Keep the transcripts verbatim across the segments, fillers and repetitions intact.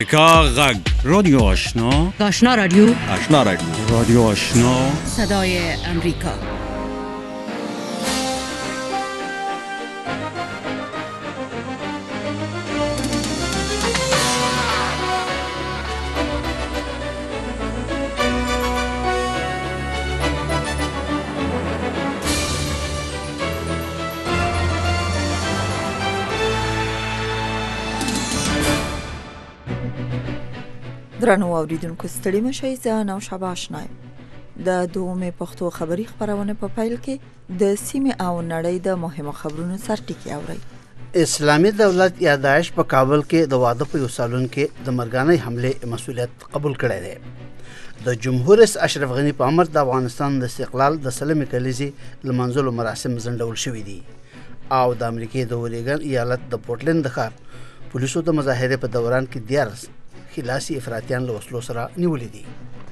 امریکا غږ رادیو آشنا آشنا رادیو آشنا رادیو رادیو آشنا صدای امریکا. درنو اوریدونکو ستړي مشئ، زه نوشابه آشنا یم. د دومې پښتو خبري خبرونه په پیل کې د سیمې او نړۍ د مهمو خبرونو سرټکی اورئ. اسلامي دولت یا داعش په کابل کې د واده په یو سالون کې د مرګانۍ حمله مسؤلیت قبول کړی دی. د جمهور رئیس اشرف غنی په امر د افغانستان د استقلال د سلمې کلیزې لمانځلو مراسم ځنډول شوي دي او د امریکې د اوریګن ایالت د پورټلند د ښار پولیسو د مظاهرې په دوران کې دیارلس خلاصي افراطیان له وسلو سره نیولې دي.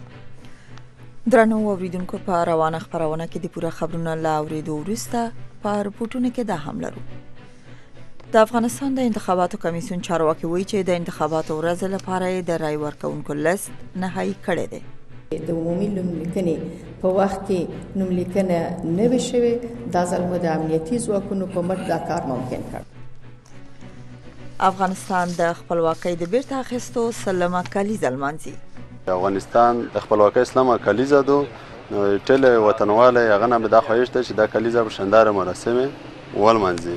درنو اوریدونکو په روانه خبرونه کې د پوره خبرونو لا اوریدو وروسته په رپورټونو کې دا هم لرو. د افغانستان د انتخاباتو کمیسیون چارواکي وایي چې د انتخاباتو ورځ لپاره د رای ورکونکو لیست نهایی کړی دی. د عمومي نوملیکنې په وخت کې نوملیکنه نه وي شوې، دا ځل مو د امنیتي ځواکونو په مټ دا کار ممکن کړ. افغانستان د خپلواکۍ د بیرته اخیستو سلمه کلیزه لمانځي. افغانستان د خپلواکۍ سلمه کلیزه ده، نو ټول وطنواله هغه نه به دا خواهش ده چې دا کلیزه په شاندار مراسم ولمانځي.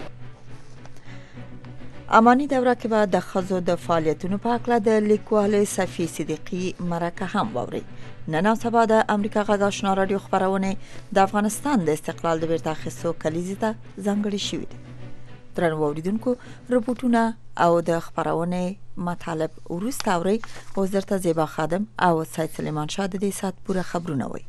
اماني دوره کې به د ښځو د فعالیتونو په اړه د لیکوالې صفي صدیقي مرکه هم واورئ. نن او سبا د امریکا غږ آشنا رادیو خبرونه د افغانستان د استقلال د بیرته اخیستو کلیزې ته ځانګړې شوې دي. درنو اوریدونکو رپورټونه او د خبرونه مطالب وروسته اورئ. اوس درته زیبا خادم او سید سلیمان شاه د دې سات پوره خبرونه وایي.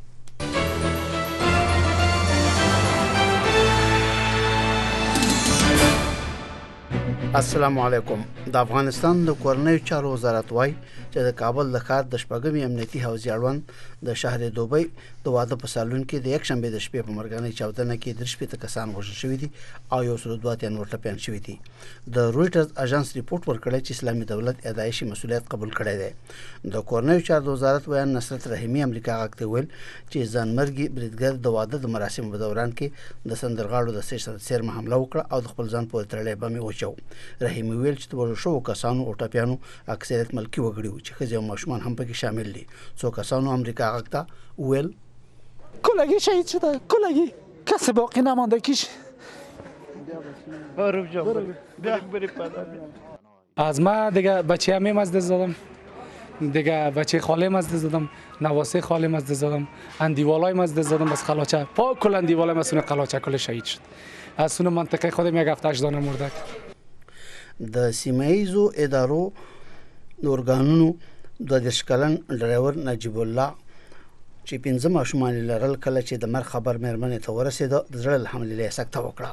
السلام علیکم. د افغانستان د کورنیو چارو وزارت وايي چې د کابل د ښار د شپږمې امنیتي حوزې اړوند د شهر دوبۍ د واده په سالون کې د یک شنبه د شپې په مرګانۍ چاودنه کې درې شپېته کسان وژل شوي دي او یو سل دوه اتیا نور ټپیان شوي دي. د رویټرز اژانس ریپورت ورکړی چې اسلامي دولت ادایشي مسؤلیت قبول کړی دی. د کورنیو چارو د وزارت ویان نصرت رحیمي امریکا غږ ته ویل چې ځانمرګي بریدګر د واده د مراسمو په دوران کې د سندرغاړو د سرمه حمله وکړه او د خپل ځان پورې تړلی بم یې وچاو. رحیمي ویل چې د وژل شوو کسانو او ټپیانو اکثریت ملکي وګړي وو چې ښځې او ماشومان هم پکې شامل دي. څو کسانو امریکا غږ ته وویل کلگی شهید شده، کلگی کسی باقی نمانده. کیش از ما دیگه بچه همه مزد زدم، دیگه بچه خاله مزد زدم، نواسه خاله مزد زدم، اندیوالای مزد زدم. بس خلاچه پا کل اندیوالای مسونه خلاچه کل شهید شد. از سون منطقه خودم یک هفته دانه مردک. د سیمایزو ادارو د ارګانونو د دېرش کلن ډرایور نجیب الله چې پنځه ماشومان لرل کله چې د مرګ خبر مېرمنې ته ورسېده د زړه له حملې له سکته وکړه.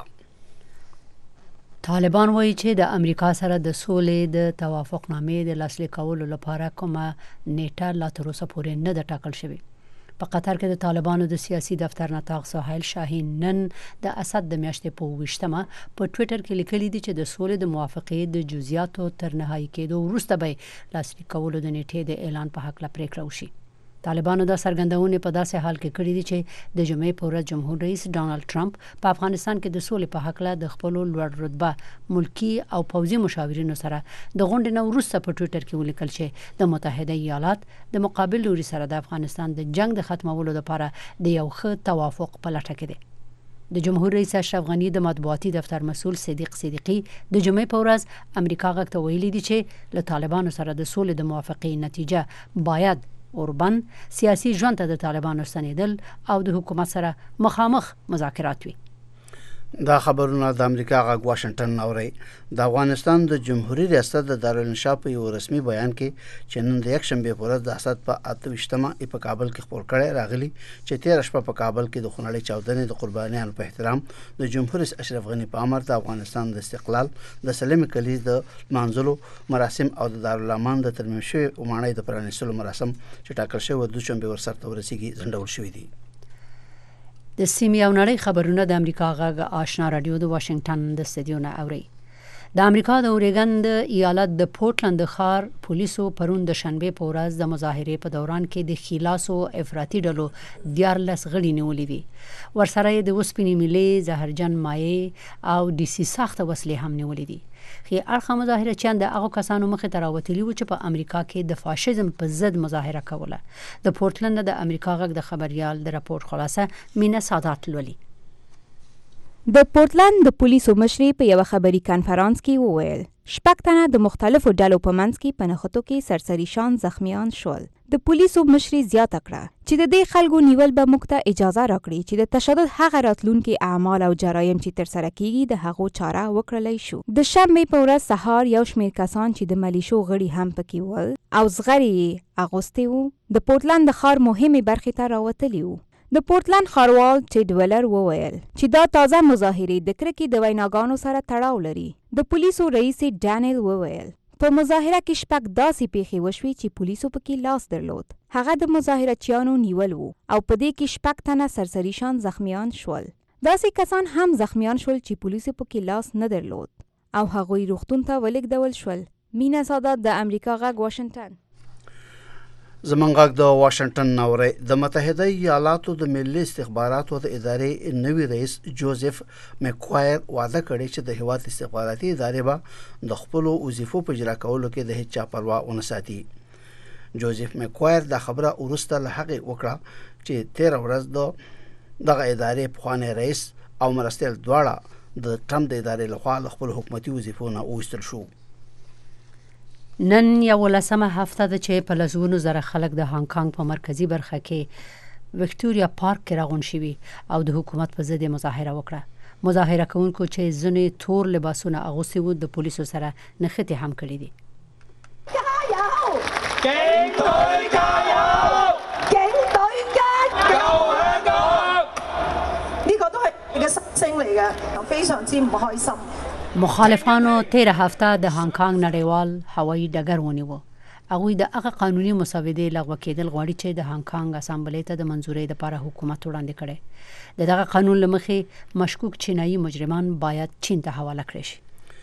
طالبان وایي چې د امریکا سره د سولې د توافقنامې د لاسلیک کولو لپاره کومه نیټه لا تر اوسه پورې نه ده ټاکل شوې. په قطر کې د طالبانو د سیاسي دفتر نطاق ساحل شاهین نن د اسد د میاشتې په اوویشتمه په ټویټر کې لیکلي دي چې د سولې د موافقې د جزئیاتو تر نهایي کېدو وروسته به لاسلیک کولو د نیټې د اعلان په هکله پریکړه وشي. طالبانو دا څرګندونې په داسې حال کې کړې دي چې د جمعې په ورځ جمهور رئیس ډانلډ ټرمپ په افغانستان کې د سولې په هکله د خپلو لوړ رتبه ملکی او پوځي مشاورینو سره د غونډې نه وروسته په ټویټر کې ولیکل چې د متحده ایالات د مقابل لوري سره د افغانستان د جنگ د ختمولو لپاره د یو ښه توافق په لټه کې دی. د جمهور رئیس اشرف غنی د مطبوعاتي دفتر مسؤل صدیق صدیقی د جمعې په ورځ امریکا غږ ته ویلي دي چې له طالبانو سره د سولې د موافقې نتیجه باید اوربن سیاسي ژوند ته د طالبانو ستنېدل او د حکومت سره مخامخ مذاکرات وي. دا خبرونه د امریکا غږ واشنگټن اوري. د افغانستان د جمهوریت ریاست د دارالانشا په یو رسمي بیان کې چې نن د یک شنبه په ورځ د اسد په اته ویشتمه په کابل کې خبر کړی راغلی چې تیر شپه په کابل کې د خونړۍ چاودنې د قربانیانو په احترام د جمهور رئیس اشرف غنی په امر د افغانستان د استقلال د سلمې کلیز د منځلو مراسم او د دارالمان د ترمیم شوی اومانۍ د پرانیستلو مراسم چې ټاکل شوی د دوشنبه ورسره ورسیږي ځنډول شوی دي. د سیمې او نړۍ خبرونه د امریکا غږ آشنا رادیو د واشنگټن د استودیو نه اوري. د امریکا د اورېګن د ایالت د پورټلند ښار پولیسو پرون د شنبې په ورځ د مظاهرې په دوران کې د خلاصو افراطي ډلو دیارلس غړي نیولي دي. ورسره یې د اوسپنې میلې، زهرجن مایع او ډیسي ساخته وسلې هم نیولي دي. ښي اړخه مظاهرچیان د هغو کسانو مخې ته راوتلي وو چې په امریکا کې د فاشیزم په ضد مظاهره کوله. د پورټلند د امریکا غږ د خبریال د راپور خلاصه مینا سادات لولي. د پورټلند د پولیسو مشري په یو خبري کانفرانس کې وویل شپږ تنه د مختلفو ډلو په منځ کې په نښتو کې سرسري شان زخمیان شول. د پولیسو مشري زیاته کړه چې د دې خلکو نیول به موږ ته اجازه راکړي چې د تشدد هغه راتلونکي اعمال او جرایم چې ترسره کیږي د هغو چاره وکړلی شو. د شنبې په ورځ سهار یو شمېر کسان چې د ملیشو غړي هم پکې ول او زغرې یې اغوستې وو د پورټلند د ښار مهمې برخې ته راوتلي وو. د پورټلند ښاروال ټیډ ویلر وویل چې دا تازه مظاهرې د کرکې د ویناګانو سره تړاو لري. د پولیسو رئیس ډانیل وویل په مظاهره کې شپږ داسې پیښې وشوې چې پولیسو پکې لاس درلود. هغه د مظاهرچیانو نیول وو او په دې کې شپږ تنه سرسري شان زخمیان شول. داسې کسان هم زخمیان شول چې پولیسو پکې لاس نه درلود او هغوی روغتون ته ولېږدول شول. مینا سادات د امریکا غږ واشنگټن. زمونږ غږ د واشنگټن نوري. د متحده ایالاتو د ملي استخباراتو د ادارې نوي رئیس جوزف میکوایر وعده کړې چې د هیواد استخباراتي ادارې به د خپلو وظیفو په اجرا کولو کې د هیڅ چا پروا ونه ساتي. جوزف میکوایر دا خبره وروسته له هغې وکړه چې تېره ورځ د دغه ادارې پخوانی رئیس او مرستیال دواړه د ټرمپ د ادارې لخوا له خپلو حکومتي وظیفو نه وویستل شو. نن یولسمه هفته ده چې په لسګونو زره خلک د هانګ کانګ په مرکزي برخه کې وکټوریا پارک کې راغونډ شوي او د حکومت په ضد مظاهره وکړه. مظاهره کوونکو چې ځینې تور لباسونه اغوستي وو د پولیسو سره نښتې هم کړي دي. مخالفانو تیره هفته د هانګ کانګ نړیوال هوایي ډګر ونیو. هغوی د هغه قانوني مسودې لغوه کېدل غواړي چې د هانګ کانګ اسامبلې ته د منظورۍ لپاره حکومت وړاندې کړي. د دغه قانون له مخې مشکوک چینایي مجرمان باید چین ته حواله کړي شي.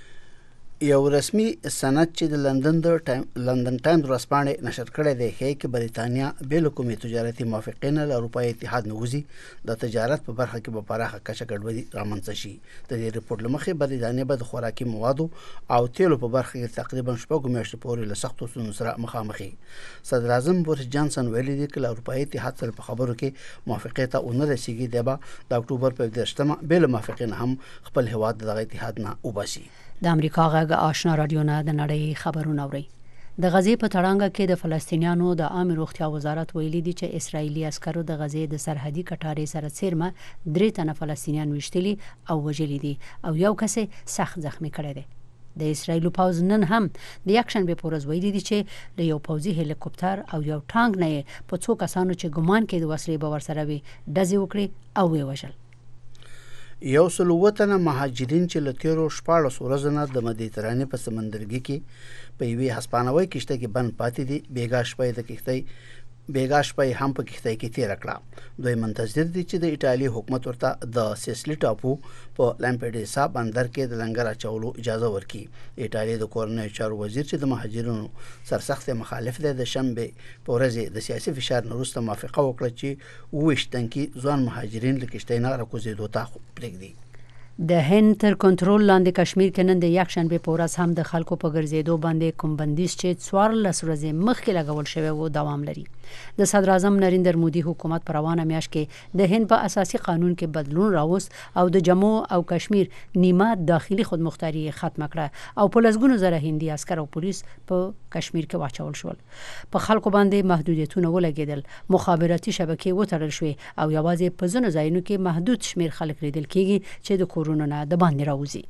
یو رسمي سند چې د لندن د ټایم لندن ټایمز ورځپاڼې نشر کړی دی ښیي چې بریتانیا بې له کومې تجارتي موافقې نه له اروپایي اتحاد نه وځي د تجارت په برخه کې به پراخه کچه ګډوډي رامنځته شي. د دې رپورټ له مخې بریتانیا به د خوراکي موادو او تیلو په برخه کې تقریبا شپږو میاشتو پورې له سختو ستونزو سره مخامخ. صدر اعظم بوریس جانسن ویلي دی چې له اروپایي اتحاد سره په خبرو کې موافقې ته ونه رسیږي دی به د اکتوبر په دېرشمه بې له موافقې نه هم خپل هیواد دغه اتحاد نه وباسي. د امریکا غږ آشنا رادیو نه د نړۍ خبرونه اوري. د غزې په تړانګه کې د فلسطینیانو د عامه روغتیا وزارت ویلي دی چې اسرایلی عسکرو د غزې د سرحدي کټارې سره څیرمه درې تنه فلسطینیان وشتلي او وژلي دي او یو کس سخت زخمی کړی دی. د اسرایلو پوځ نن هم د یکشنبې په ورځ ویلي دي چې له یو پوځي هلیکوپټر او یو ټانک نه په څو کسانو چې ګمان کې د وسلې به ورسره وي ډزې وکړي او ویې وژل. یو سل اووه تنه مهاجرین چې له تېرو شپاړسو ورځو نه د مدیترانې په سمندرګي کې په یوې هسپانوي کښتۍ کې بند پاتې دي بېګا شپه د کښتۍ بېګا شپه هم په کښتۍ کې تېره کړه. دوی منتظر دي چې د ایټالي حکومت ورته د سیسلی ټاپو په لامپېډیسا بندر کې د لنګر اچولو اجازه ورکړي. ایټالیا د کورنیو چارو وزیر چې د مهاجرینو سرسخت مخالف دی د شنبې په ورځ د سیاسي فشار نه وروسته موافقه وکړه چې اوویشت تنکي ځوان مهاجرین له کښتۍ نه راکوزېدو ته پرېږدي. د هند تر کنټرول لاندې کشمیر کې نن د یکشنبې په ورځ هم د خلکو په ګرځېدو باندې کوم بندیز چې څوارلس ورځې مخکې لګول شوی و دوام لري. د صدر اعظم نریندر مودي حکومت په روانه میاشت کې د هند په اساسي قانون کې بدلون راوست او د جموں او کشمیر نیمه داخلي خودمختاري ختم کړه او په لسګونو زره هندي عسکر او پولیس په کشمیر کې واچول شول. په خلکو باندې محدودیتونه ولګېدل، مخابراتي شبکې وتړل شوې او یوازې په ځینو ځایونو کې محدود شمیر خلک لیدل کېږي چې د کورونو نه د باندې راوځي.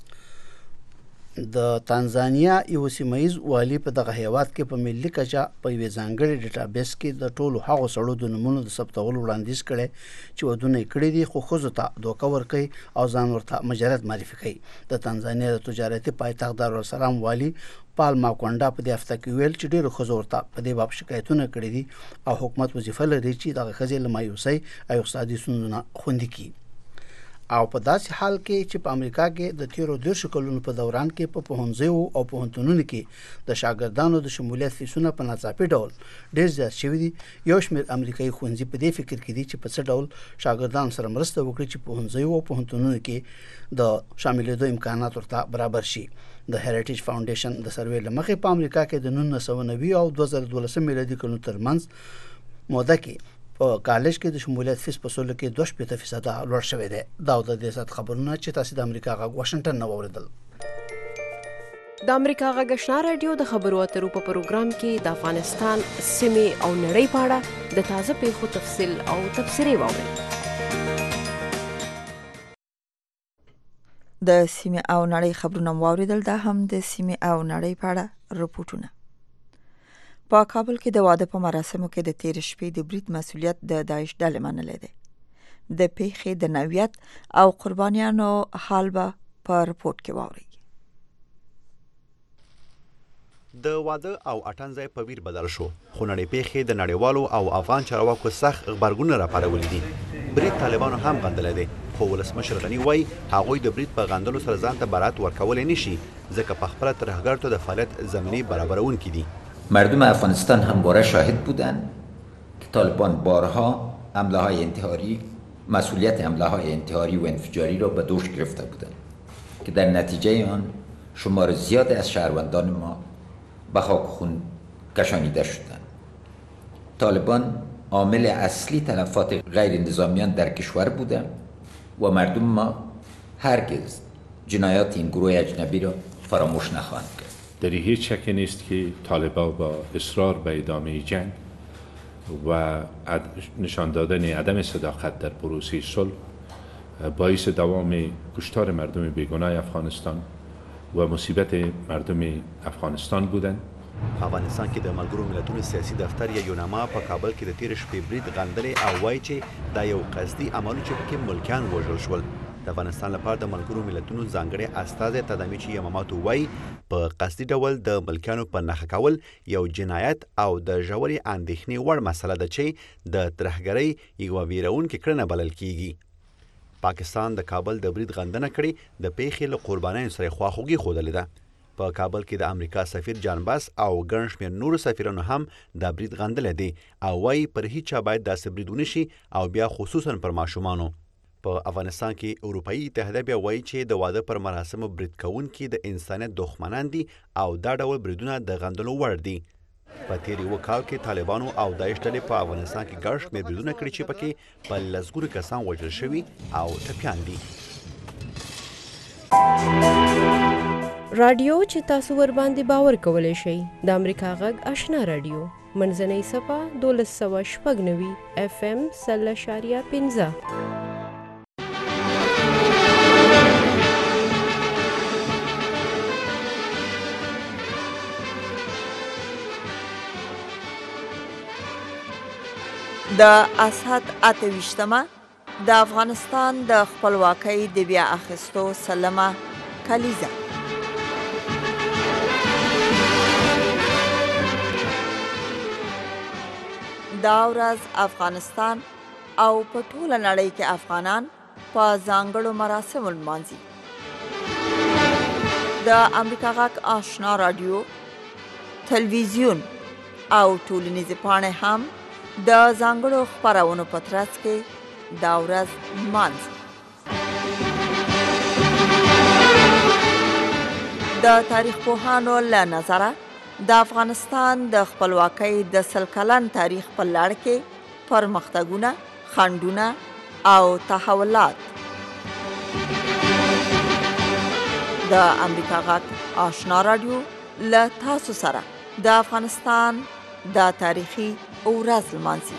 د تانزانیا یو سیمایز والی په دغه هیواد کې په ملي کچه په یوې ځانګړي ډیټابیس کې د ټولو هغو سړو د نومونو د ثبتولو وړاندیز کړی چې ودونه یې کړي دي خو ښځو ته دوکه ورکوي او ځان ورته مجرد معرفي کوي. د تانزانیا د تجارتي پایتخت دارالسلام والی پالما کونډا په دې هفته کې ویل چې ډېرو ښځو ورته په دې باب شکایتونه کړي دي او حکومت وظیفه لري چې دغه ښځې له مایوسۍ او اقتصادي ستونزو نه خوندي کړي. او په داسې حال کې چې په امریکا کې د تیرو دیرشو کلونو په دوران کې په پوهنځیو او پوهنتونونو کې د شاګردانو د شمولیت فیسونه په ناڅاپي ډول ډېر زیات شوي دي. یو شمېر امریکایي ښوونځي په دې فکر کې دي چې په څه ډول شاګردانو سره مرسته وکړي چې پوهنځیو او پوهنتونونو کې د شاملېدو امکانات ورته برابر شي. د هریټیج فاونډیشن د سروې له مخې په امریکا کې د نولس سوه نوي او دوه زره دولسم میلادي کلونو ترمنځ موده کې په کالج کې د شمولیت فیس په سلو کې دوه شپېته فیصده لوړ شوی دی. دا د دې سات خبرونه چې تاسو د امریکا غږ واشنگټن نه واوریدل. د امریکا غږ آشنا رادیو د خبرو اترو په پروګرام کې د افغانستان سیمې او نړۍ په اړه د تازه پیښو تفصیل او تبصرې واورئ. د سیمې او نړۍ خبرونه واوریدل. دا هم د سیمې او نړۍ په اړه رپورټونه. په کابل کې د واده په مراسمو کې د تیر شپې د برید مسؤلیت د داعش ډلې منلې ده. د پیښې د نوعیت او قربانیانو حال به په رپورټ کې واورئ. د واده او اټن ځای په ویر بدل شو، خو نړۍ پیښې د نړیوالو او افغان چارواکو سخت غبرګونونه راپارولي دي. برید طالبانو هم غندلی دی، خو ولسمشر غني وایي هغوی د برید په غندلو سره ځان ته برات ورکولی نشي، ځکه په خپله ترهګرو ته د فعالیت زمینه برابرونکي دي. مردم افغانستان همواره شاهد بودند که طالبان بارها حمله های انتحاری مسئولیت حمله های انتحاری و انفجاری را به دوش گرفته بودند که در نتیجه آن شمار زیادی از شهروندان ما به خاک خون کشانیده شدند. طالبان عامل اصلی تلفات غیر نظامیان در کشور بودند و مردم ما هرگز جنایات این گروه اجنبی را فراموش نخواهند کرد. در هیچ شکی نیست که طالبان با اصرار به ادامه جنگ و نشان دادن عدم صداقت در پروسه صلح باعث دوام کشتار مردم بیگناه افغانستان و مصیبت مردم افغانستان بودند. افغانستان کې د ملګرو ملتونو سیاسي دفتر یا یوناما په کابل کې د تیر شپې برید غندلې او وایي چې دا یو قصدي عمل چې پکې ملکیان وژل شول. د افغانستان لپاره د ملګرو ملتونو ځانګړی استازی تدامیچی یماماتو وایي په قصدي ډول د ملکیانو په نښه کول یو جنایت او د ژورې اندېښنې وړ مسله ده چې د ترهګرۍ یوه ویرونکې کړنه بلل کیږي. پاکستان د کابل د برید غندنه کړې د پیښې له قربانیانو سره خواخوږي ښودلې ده. په کابل کې د امریکا سفیر جان باس او ګڼ شمېر نورو سفیرانو هم دا برید غندلی دی او وایي پر هیچا باید داسې برید ونه شي او بیا خصوصا پر ماشومانو. په افغانستان کې اروپایي اتحادیه بیا وایي چې د واده پر مراسمو برید کوونکي د انسانیت دښمنان دي او دا ډول بریدونه د غندلو وړ دي. په تیر یوه کال کې طالبانو او داعش ډلې په افغانستان کې ګڼ شمېر بریدونه کړي چې پکې په لسګونو کسان وژل شوي او ټپیان دي. رادیو چې تاسو ور باندې باور کولی شئ د امریکا غږ آشنا رادیو منځنۍ صفه دولس سوه شپږ نوي اف ام سل اشاریه پنځه. د اسد اته ویشتمه د افغانستان د خپلواکۍ د بیا اخیستو سلمه کلیزه. دا ورځ افغانستان او په ټوله نړۍ کې افغانان په ځانګړو مراسمو لمانځي. د امریکا غږ آشنا رادیو، تلویزیون او ټولنیزې پاڼې هم د ځانګړو خپرونو په ترڅ کې دا ورځ لمانځي. د تاریخ پوهانو له نظره د افغانستان د خپلواکۍ د سل کلن تاریخ په لړ کې پرمختګونه، خنډونه او تحولات د امریکا غږ آشنا رادیو له تاسو سره د افغانستان دا تاریخي ورځ لمانځي.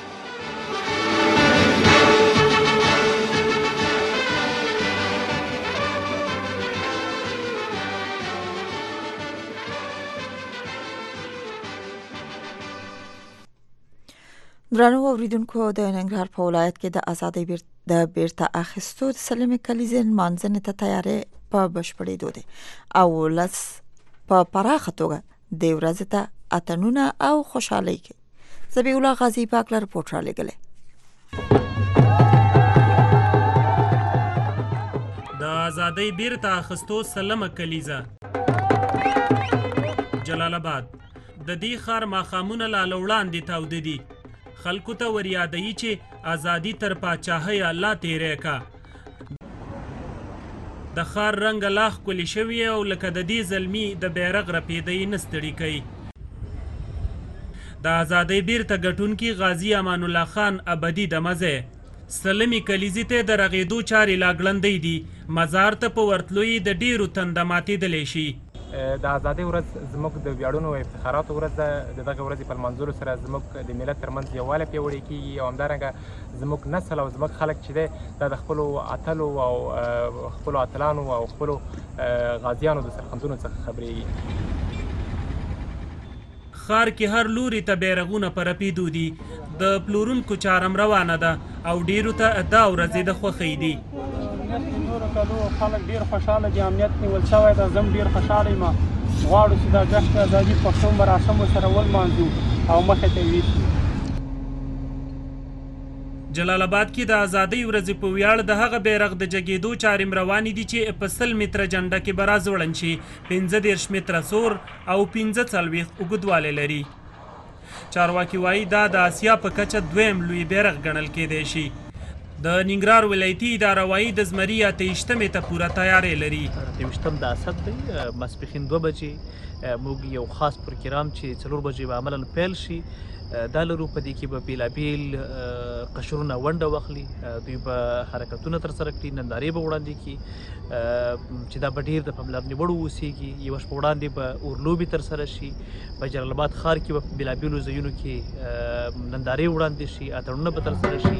درنو اوریدونکو، د ننګرهار په ولایت کې د ازادۍ بیر د بیرته اخیستو د سلمې کلیزې لمانځنې ته تیارې په بشپړېدو دی او ولس په پراخه توګه دې ورځې ته اتڼونه او خوشحالۍ کوي. ذبیح الله غازي پاکله رپورټ را لېږلی. آزادۍ بیرته اخیستو سلمه کلیزه. جلال آباد د دې ښار ماښامونه لا له وړاندې تاوده دي. خلکو ته ور یادوي چې ازادي تر پاچاهۍ الله تېری کا. د ښار رنګه لا ښکلې شوې او لکه د دې زلمي د بیرغ رپېدی نه ستړي کوي. د ازادۍ بیرته ګټونکي غازي امان الله خان ابدي د مزه سلمي کلیزې ته د رغېدو چارې لا ګړندۍ دي. مزار ته په ورتلو یې د ډېرو تنده ماتېدلی شي. د ازادۍ ورځ زموږ د ویاړونو او افتخاراتو ورځ ده. د دغه ورځې په لمانځلو سره زموږ د ملت ترمنځ یووالی پیاوړی کېږي او همدارنګه زموږ نسل او زموږ خلک چې دی دا د خپلو اتلو او خپلو اتلانو او خپلو غازیانو د سرښندنو څخه خبرېږي. ښار کې هر لوري ته بیرغونه په رپېدو دي. د پلورونکو چارم روانه ده او ډېرو ته دا ورځې د خوښۍ دي. نورو کلو خلک ډېر خوشحاله دي. امنیت نیول شوی ده. زه هم ډېر خوشحاله یم. غواړو چې دا جشن ازادي پښتو مراسمو سره ولمانځو او مخې ته یوسو. جلال آباد کې د ازادۍ ورځې په ویاړ د هغه بیرغ د جګېدو چارې روانې دي چې په سل متره جنډه کې به راځوړند شي. پنځه دېرش متره سور او پنځه څلوېښت اوږدوالی لري. چارواکي وایي دا د اسیا په کچه دویم لوی بیرغ ګڼل کېدی شي. د ننګرهار ولایتي اداره وایي د زمري اته ویشتمې ته پوره تیاری لري. اته ویشتم د اسد دی. ماسپښین دوه بجې موږ یو خاص پروګرام چې څلور بجې به عملاً پیل شي دا لرو. په دې کې به بېلابېل قشرونه ونډه واخلي. دوی به حرکتونه ترسره کړي. نندارې به وړاندې کړي چې دا به ډېر د پاملرنې وړ واوسېږي. یوه شپه وړاندې به اورلوبې ترسره شي. په جلال آباد ښار کې به په بېلابېلو ځایونو کې نندارې وړاندې شي. اتڼونه به ترسره شي.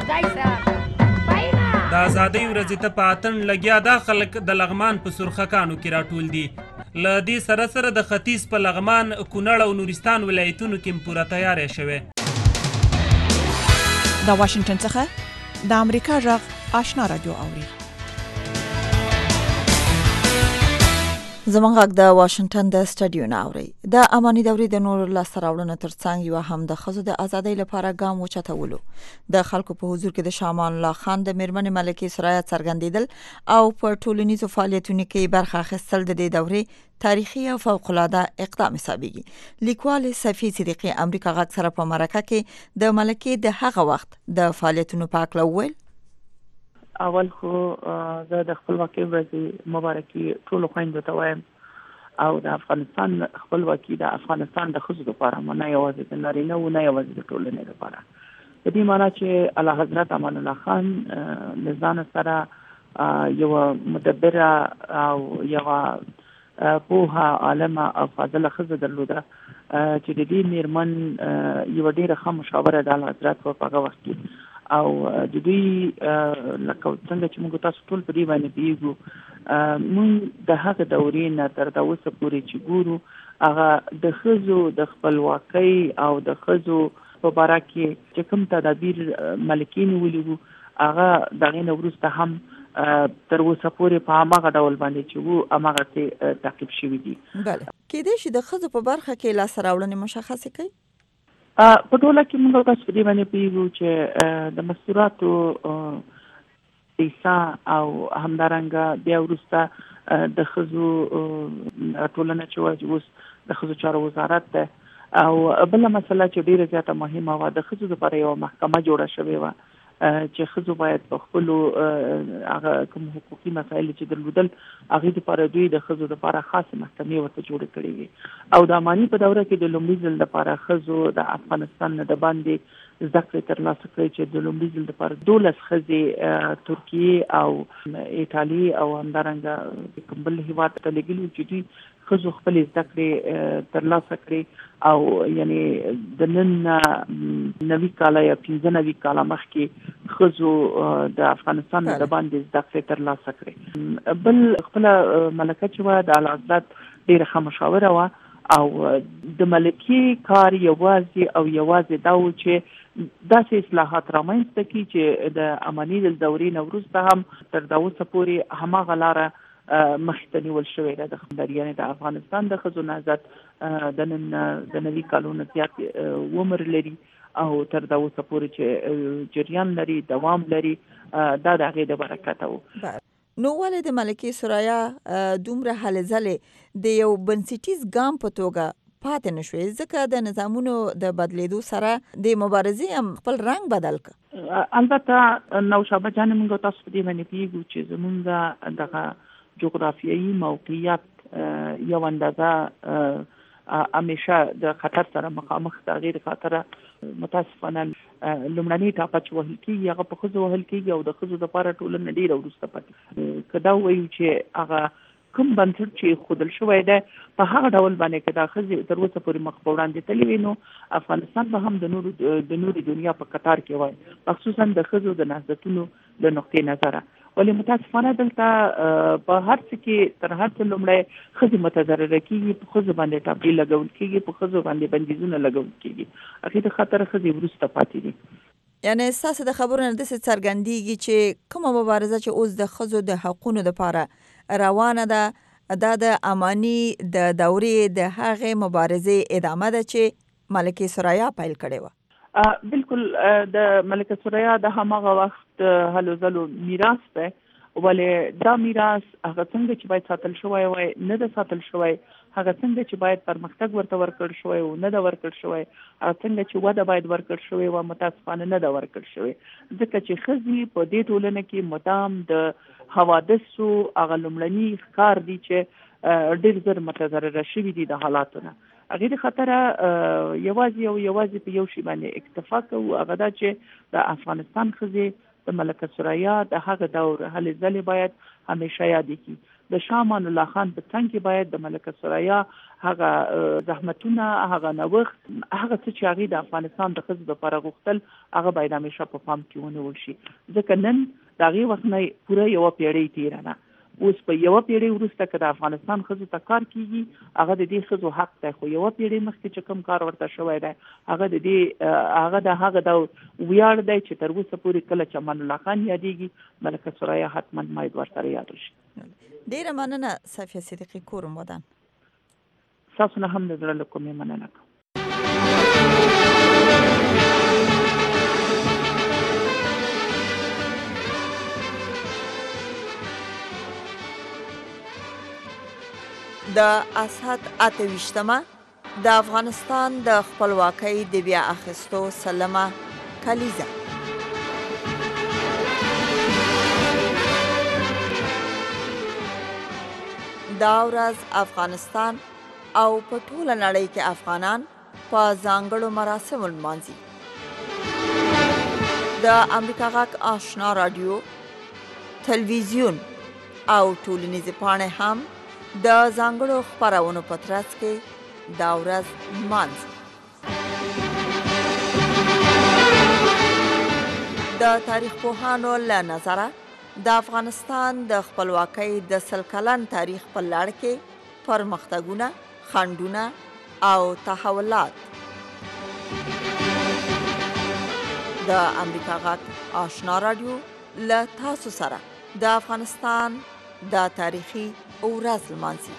د ازادۍ ورځې ته په اتڼ لګیا دا خلک د لغمان په سرخکانو کې راټول دي. له دې سره سره د ختیځ په لغمان، کونړ او نورستان ولایتونو کې پوره تیاری شوی. د واشنگټن څخه د امریکا غږ آشنا رادیو اوري. زمونږ غږ د واشنگټن د سټډیو نه اوري. د اماني دورې د نورو لاسته راوړنو ترڅنګ یوه هم د ښځو د ازادۍ لپاره ګام وچتولو. د خلکو په حضور کې د شاه امان الله خان د میرمنې ملکې سرایت څرګندېدل او په ټولنیزو فعالیتونو کې برخه اخیستل د دې دورې تاریخي او فوق‌العاده اقدام حسابېږي. لیکوال صفي صدیقي امریکا غږ سره په مرکه کې د ملکې د هغه وخت د فعالیتونو په هکله وویل. اول خو زه د خپلواکۍ ورځې مبارکي ټولو خویندو ته وایم او د افغانستان خپلواکي د افغانستان د ښځو لپاره نه یوازې د نارینه و نه یوازې د ټولنې لپاره. په دې معنی چې اعلی حضرت امان الله خان له ځانه سره یوه مدبره او یوه پوهه عالمه او فاضله ښځه درلوده چې د دې میرمن یوه ډېره ښه مشاوره د اعلی حضرت په هغه وخت کې او د دوی لکه څنګه چې موږ تاسو ټول په دې باندې پوهېږو موږ د هغه دورې نه تر دا اوسه پورې چې ګورو هغه د ښځو د خپلواکۍ او د ښځو په باره کې چې کوم تدابیر ملکې نیولي وو هغه د هغې نه وروسته هم تر اوسه پورې په هماغه ډول باندې چې وو هماغسې تعقیب شوي دي. بله کېدای شي د ښځو په برخه کې لاسته راوړنې مشخصې کوي؟ په ټوله کې موږ تاسو په دې باندې پوهېږو چې د مستوراتو عیسا او همدارنګه بیا وروسته د ښځو ټولنه چې وایي اوس د ښځو چارو وزارت ده او بله مسله چې ډېره زیاته مهمه وه د ښځو لپاره یوه محکمه جوړه شوې وه چې ښځو باید په خپلو هغه کوم حقوقي مسایل چې درلودل هغې دپاره دوی د ښځو دپاره خاصې محکمې ورته جوړې کړې وي او د اماني په دوره کې د لومړي ځل دپاره ښځو د افغانستان نه د باندې زده کړې ترلاسه کړې چې د لومړي ځل دپاره دولس ښځې ترکیې او ایټالي او همدارنګه کوم بل هېواد ته لېږلي وو چې دوی ښځو خپلې زده کړې ترلاسه کړې او یعنې د نن نوي کاله یا پنځه نوي کاله مخکې ښځو د افغانستان نه د باندې زده کړې ترلاسه کړې. بل خپله ملکه چې وه د اعلی حضرت ډېره ښه مشاوره وه او د ملکې کار یوازې او یوازې دا و چې داسې اصلاحات رامنځته کړي چې د اماني د دورې نه وروسته هم تر دا اوسه پورې هماغه لاره مخې ته نیول شوې ده. د یعنې د افغانستان د ښځو نهضت د نن د نوي کالونو زیات عمر لري او تر دا اوسه پورې چې جریان لري دوام لري دا د هغې د برکته و. نو ولې د ملکې ثریا دومره هلې ځلې د یو بنسټیز ګام په توګه پاتې نشوي، ځکه د نظامونو د بدلیدو سره د مبارزې هم خپل رنګ بدل ک؟ البته نوشابه جان موږ تاسو په دې باندې پیږو چې زمونږ دغه جغرافیایي موقعیت یو اندازه همیشه د خطر سره مخامخ تغیر خاطر متاسفانه لومړنی ټاپه چې وهل کېږي هغه په ښځو وهل کېږي او د ښځو دپاره ټولنه ډېره وروسته پاتې. که دا ووایو چې هغه کوم بنسټ چې ښودل شوی دی په هغه ډول باندې که دا ښځې تر اوسه پورې مخ په وړاندې تللې وي، نو افغانستان به هم د نورو د نورې دنیا په قطار کې وای، خصوصا د ښځو د نهضتونو له نقطې نظره. ولې متاسفانه دلته په هر څه کې تر هر څه لومړی ښځې متضرره کېږي، په ښځو باندې ټاپې لګول کېږي، په ښځو باندې بندیزونه لګول کېږي، هغې د خطر ښځې وروسته پاتې دي. یعنی ستاسو د خبرو نه داسې څرګندېږي چې کومه مبارزه چې اوس د ښځو د حقونو دپاره روانه ده دا د اماني د دورې د هغې مبارزې ادامه ده چې ملکې ثریا پیل کړې وه. بالکل د ملکه ثریا د هماغه وخت هلو ځلو میراث دی، ولې دا میراث هغه څنګه چې باید ساتل شوی وای نه ده ساتل شوی، هغه څنګه چې باید پرمختګ ورته ورکړ شوی و نه ده ورکړ شوی، هغه څنګه چې وده باید ورکړ شوی و متاسفانه نه ده ورکړ شوی، ځکه چې ښځې په دې ټولنه کې مدام د حوادثو هغه لومړني ښکار دي چې ډېر زر متضرره شوي دي د حالاتو نه. هغې د خطره یوازې او یوازې په یو شي باندې اکتفا کوو، هغه دا چې د افغانستان ښځې د ملکه ثریا د هغه دور هلې ځلې باید همیشه یادې کړي. د شاه امان الله خان په څنګ کې باید د ملکه ثریا هغه زحمتونه، هغه نوښت، هغه څه چې هغې د افغانستان د ښځو دپاره غوښتل هغه باید همیشه په پام کې ونیول شي، ځکه نن د هغې وخت نه پوره یوه پیړۍ تېره ده. اوس په یوه پیړۍ وروسته که د افغانستان ښځو ته کار کېږي هغه د دې ښځو حق دی، خو یوه پیړۍ مخکې چې کوم کار ورته شوی دی هغه د دې هغه د هغه د ویاړ دی چې تر اوسه پورې کله چې امان الله خان یادېږي ملکه ثریا حتما باید ورسره یاد شي. ډېره مننه صفیه صدیقي کورم ودان. ستاسو نه هم د زړه له کومې مننه کوم. د اسد اته ویشتمه د افغانستان د خپلواکۍ د بیا اخیستو سلمه کلیزه. دا ورځ افغانستان او په ټوله نړۍ کې افغانان په ځانګړو مراسمو لمانځي. د امریکا غږ آشنا رادیو، تلویزیون او ټولنیزې پاڼې هم د ځانګړو خپرونو په ترڅ کې دا ورځ لمانځي. د تاریخ پوهانو له نظره د افغانستان د خپلواکۍ د سل کلن تاریخ په لړ کې پرمختګونه، خنډونه او تحولات د امریکا غږ آشنا رادیو له تاسو سره د افغانستان دا تاریخي ورځ لمانځي.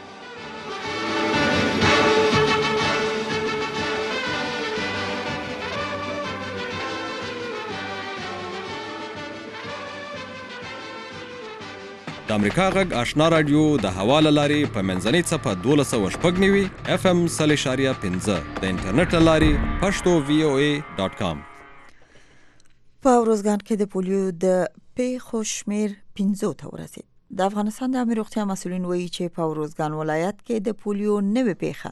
د امریکا غږ آشنا رادیو د حواله لاري په منځنۍ څپه دولس سوه شپږ نوي اف ام سل اشاریه پنځه د انټرنیټ له لارې پښتو وی او ای ډاټ کام. په ارزګان کې د پولیو د پیښو شمېر پنځو ته ورسېد. د افغانستان د عامه روغتیا مسؤلین وایي چې په ارزګان ولایت کې د پولیو نوې پیښه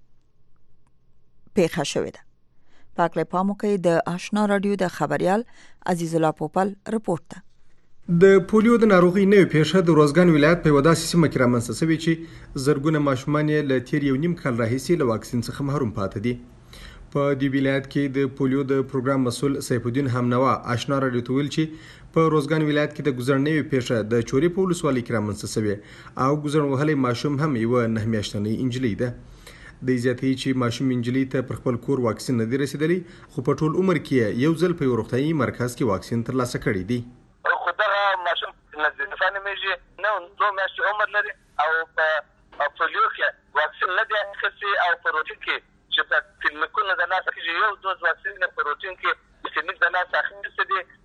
پیښه شوې ده. په هکله پام وکړئ. د آشنا رادیو د خبریال عزیز الله پوپل رپورټ ده. د پولیو د ناروغۍ نوې پیښه د روزګان ولایت په یوه داسې سیمه کې رامنځته شوې چې زرګونه ماشومان یې له تېر یو نیم کال راهیسې له واکسین څخه محروم پاتې دي. په دې ولایت کې د پولیو د پروګرام مسؤل سیف الدین همنوا آشنا رادیو ته ویل چې په روزګان ولایت کې د ګذر نوې پیښه د چورې په ولسوالۍ کې رامنځته شوې او ګذر وهلی ماشوم هم یوه نهه میاشتنۍ انجلۍ ده. د زیاتوي چې ماشوم انجلۍ ته پر خپل کور واکسین نه دی رسېدلی، خو په ټول عمر کې یو ځل په یو روغتیایي مرکز کې واکسین ترلاسه کړی دی. خو دغه ماشوم نزدې نومیږي نه دوه میاشتې عمر لري او په پولیو کې واکسین نه دی اخیستی او په روټین کې چې په کلینیکونو د لاسه کېږي یو دوز واکسین په روټین کې کلینیک د لاسه اخیستی دی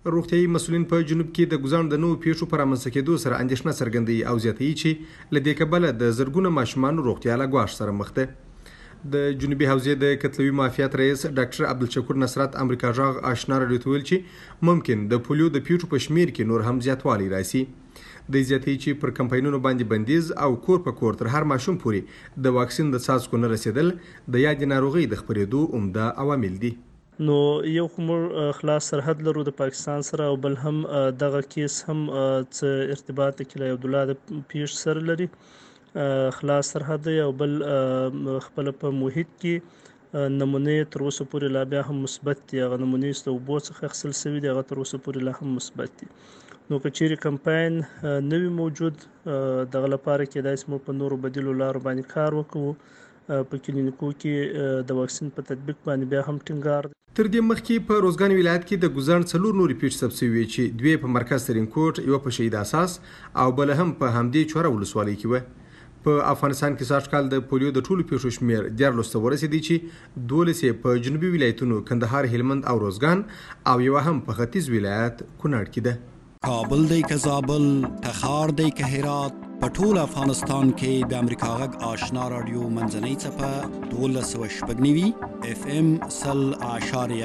روغتيایي مسولین په جنوب کې د ګزان د نوو پیښو پر رامنځته کېدو سره اندېښنه څرګندوي او زیاتوي چې له دې کبله د زرګونه ماشومانو روغتیا له ګواښ سره مخ ده. د جنوبي حوزې د کتلوي معافیت رئیس ډاکټر عبدالشکور نصرت امریکا غږ آشنا راډیو ته ویل چې ممکن د پولیو د پیښو په شمیر کې نور هم زیاتوالی راسي. د زیاتوي چې پر کمپاینونو باندې بندیز او کور په کور تر هر ماشوم پورې د واکسین د څاڅکو نه رسیدل د یادې ناروغۍ د خپرېدو عمده عوامل دي. نو یو خو موږ خلاص سرحد لرو د پاکستان سره او بل هم دغه کیس هم څه ارتباط کې له عبدالله د پیښ سره لري. خلاص سرحد دی او بل خپل په محیط کې نمونې تر اوسه پورې لا بیا هم مثبت دي. هغه نمونې چې د اوبو څخه اخیستل شوي دي هغه تر اوسه پورې لا هم مثبت دي. نو که چیرې کمپاین نه وي موجود دغه لپاره کېدای شي موږ په نورو بدیلو لارو باندې کار وکړو. په کلینیکو کې د واکسین په تطبیق باندې بیا هم ټینګار دی. تر دې مخکې په روزګان ولایت کې د ګزان څلور نورې پیښې ثبت شوې چې دوی په مرکز ترینکوټ، یوه په شهید اساس او بله هم په همدې چوره ولسوالۍ کې وه. په افغانستان کې سږ کال د پولیو د ټولو پیښو شمېر دیارلسو ته ورسېدی چې دولس یې په جنوبي ولایتونو کندهار، هلمند او روزګان او یوه هم په ختیځ ولایت کونړ کې ده. کابل دی که زابل، تخار دی که هرات، په ټول افغانستان کې د امریکا غږ آشنا رادیو منځنۍ څپه دولس سوه شپږ نوي اف ام سل اعشاریه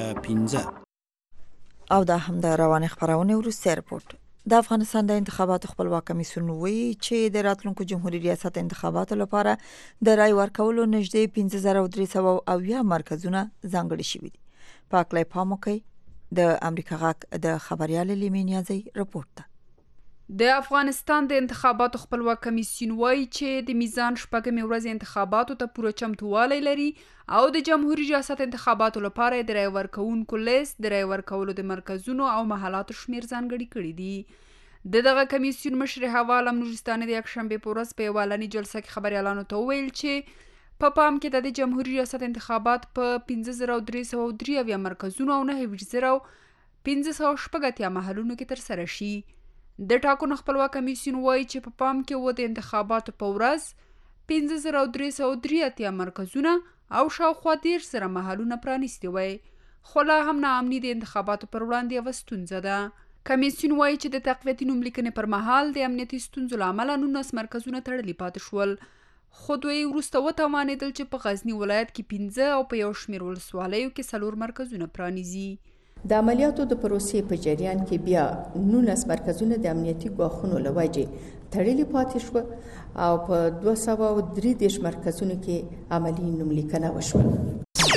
پنځه. او دا هم د روانې خپرونې وروستی رپورټ. د افغانستان د انتخاباتو خپلواک کمیسیون وایي چې د راتلونکو جمهوریت ریاست انتخاباتو لپاره د رای ورکولو نږدې پنځه زره درې سوه اویا مرکزونه ځانګړي شوي دي. په هکله یې پام وکړئ. د امریکا غږ د خبریال لیمې نیازی رپورټ ده. د افغانستان د انتخاباتو خپلواک کمیسیون وایي چې د میزان شپږمې ورځې انتخاباتو ته پوره چمتووالی لري او د جمهوریت ریاست انتخاباتو لپاره د رای ورکوونکو لیست، د رای ورکولو د مرکزونو او محلاتو شمیر ځانګړي کړي دي. د دغه کمیسیون مشر هوا علم نورستاني د یکشنبې په ورځ په یوه اعلاني جلسه کې خبریالانو ته وویل چې په پام کې د جمهوریت ریاست انتخابات په پنځه زره درې سوه درې اویا مرکزونو او نهه ویشت زره پنځه سوه شپږ اتیا محلونو کې ترسره شي. د ټاکنو خپلواک کمیسیون وایي چې په پام کې و د انتخاباتو په ورځ پنځه زره درې سوه درې اتیا مرکزونه او شاوخوا دېرش زره محلونه پرانیستي وای، خو لا هم ناامني د انتخاباتو پر وړاندې یوه ستونزه ده. کمیسیون وایي چې د تقویتي نوملیکنې پر مهال د امنیتي ستونزو له امله نولس مرکزونه تړلي پاتې شول. خو دوی وروسته وتوانېدل چې په غزني ولایت کې پنځه او په یو شمېر ولسوالیو کې څلور مرکزونه پرانیزي. د عملیاتو د پروسې په جریان کې بیا نولس مرکزونه د امنیتي ګواښونو له وجې تړلي پاتې شوه او په دوه سوه درې دېرش مرکزونو کې عملي نوملیکنه وشوه.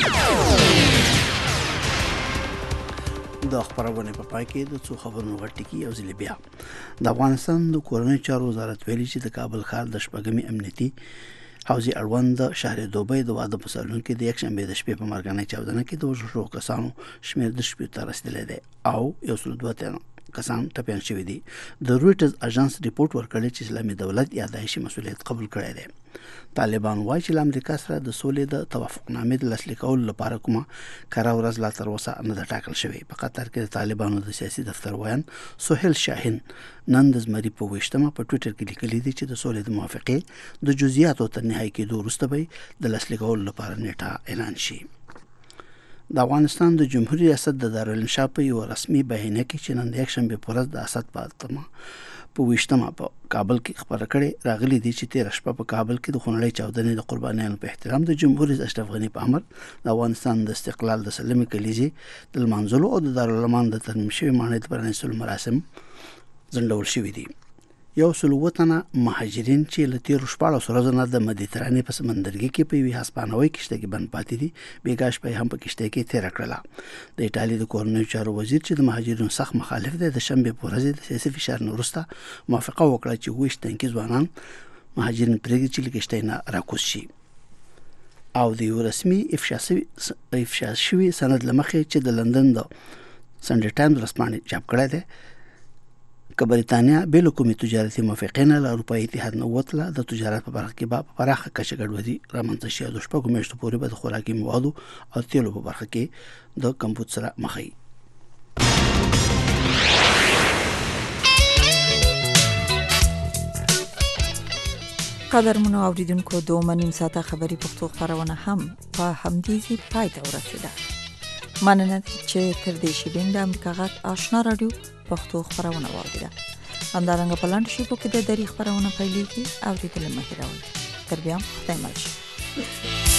د خبرونه په پای کې د څو خبرونو غټکی او ځلې بیا د افغانستان د کورنۍ چارو وزارت ویلي چې د کابل ښار د شپږمې امنیتي حوزې اړوند د شهر دوبۍ د واده په سالون کې د یکشنبې د شپې په مرګنۍ چاودنه کې د وژل شوو کسانو شمېر د شپېتو ته رسېدلی دی او یو سل دوه اتیا کسان ټپیان شوي دي. د رویټرز اژانس ریپورټ ورکړی چې اسلامي دولت یادایشي مسؤلیت قبول کړی دی. طالبان وایي چې له امریکا سره د سولې د توافقنامې د لاسلیک کولو لپاره کومه کره ورځ لا تر اوسه نه ده ټاکل شوې. په قطر کې د طالبانو د سیاسي دفتر ویان سهیل شاهین نن د زمري په ویشتمه په ټویټر کې لیکلي دي چې د سولې د موافقې د جزئیاتو تر نهایي کېدو وروسته به د لاسلیک کولو لپاره نیټه اعلان شي. د افغانستان د جمهوریت ریاست د دارالانشا په یو رسمي بیانیه کې چې نن د یکشنبې په ورځ د اسد په اتمه په ویشتمه په کابل کې خبره کړې راغلي دي چې تېره شپه په کابل کې د خونړۍ چاودنې د قربانیانو په احترام د جمهوریت اشرف غني په امر د افغانستان د استقلال د سلمې کلیزې د لمانځلو او د دارالعلومان د ترمیم شوي ماڼۍ د پرانیستلو مراسم ځنډول شوي دي. یو سل اووه تنه مهاجرین چې له تېرو شپاړسو ورځو نه د مدیترانې په سمندرګي کې په یوې هسپانوۍ کښتۍ کې بند پاتې دي بېګا شپه یې هم په کښتۍ کې تېره کړله. د ایټالي د کورنیو چارو وزیر چې د مهاجرینو سخت مخالف دی د شنبې په ورځ د سیاسي فشار نه وروسته موافقه وکړه چې اووه ویشت تنکي ځوانان مهاجرین پرېږدي چې له کښتۍ نه راکوز شي. او د یو رسمي افشا شوي سند له مخې چې د لندن د سنډې ټایمز ورځپاڼې چاپ کړی دی که بریتانیا بې له کومې تجارتي موافقې نه له اروپایي اتحاد نه ووتله د تجارت په برخه کې به په پراخه کچه ګډوډي رامنځته شي او د شپږو میاشتو پورې به د خوراکي موادو او تیلو په برخه کې د کمبود سره مخ وي. قدرمنو اوریدونکو دوه نیم ساعته خبري پښتو خبرونه هم په همدې ځای پای ته ورسېده. مننه چې تر دې شیبې د امریکا غږ آشنا رادیو پښتو خبرونه واوریده. همدارنګه په لاندې شیبو کې د دری خبرونه پیلېږي او د تل مهیروي. تر بیا خدای مل شي.